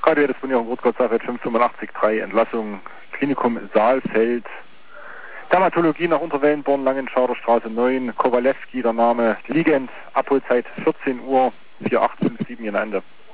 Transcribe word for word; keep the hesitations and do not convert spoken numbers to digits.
Radio des Bundeswehr Rotgott-Sache fünf fünfundachtzig drei Entlassung, Klinikum Saalfeld, Dermatologie nach Unterwellenborn, Langenschauderstraße neun, Kowalewski, der Name liegend, Abholzeit vierzehn Uhr, vier acht fünf sieben, Ihr Ende.